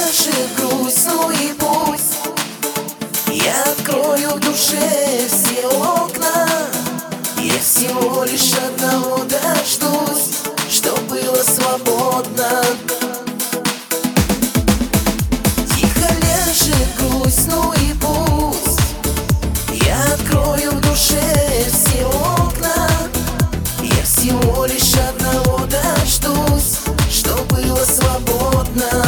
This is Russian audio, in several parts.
ляжет грусть, ну и пусть. Я открою в душе все окна. Я всего лишь одного дождусь, чтоб было свободно. Тихо ляжет грусть, ну и пусть. Я открою в душе все окна. Я всего лишь одного дождусь, чтоб было свободно.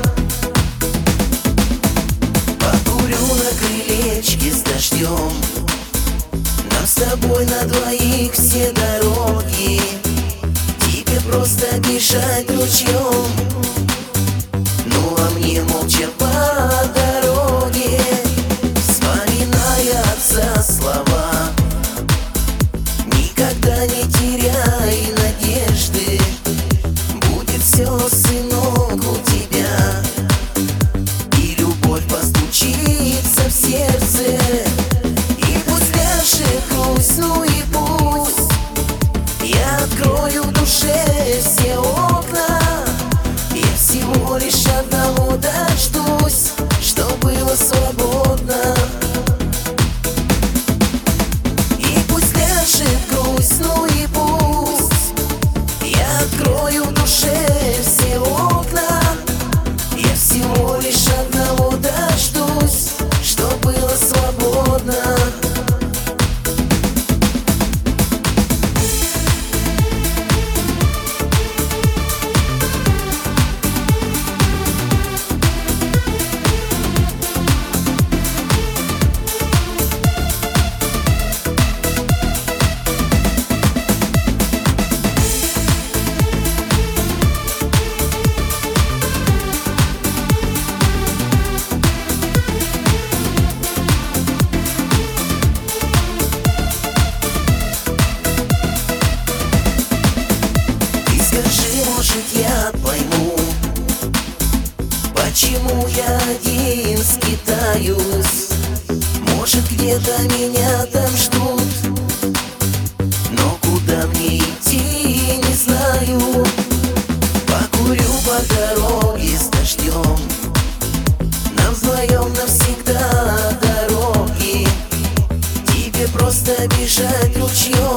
Покурю на крылечке с дождем. Нам с тобой на двоих все дороги. Тебе просто бежать ручьем, ну а мне молча по дороге, вспоминая отца слова. Никогда не теряй надежды, будет все, сынок, у тебя. И любовь постучится в сердце. И пусть ляжет грусть, ну и пусть. Я открою в душе все окна. Я всего лишь одного дождусь, чтоб было свободно. И пусть ляжет грусть, ну и пусть. Я открою в душе все окна. Я всего лишь одного дождусь, чтоб было свободно. Может, я пойму, почему я один скитаюсь. Может, где-то меня там ждут, но куда мне идти, не знаю. Покурю по дороге с дождем. Нам вдвоем навсегда дороги. Тебе просто бежать ручьем.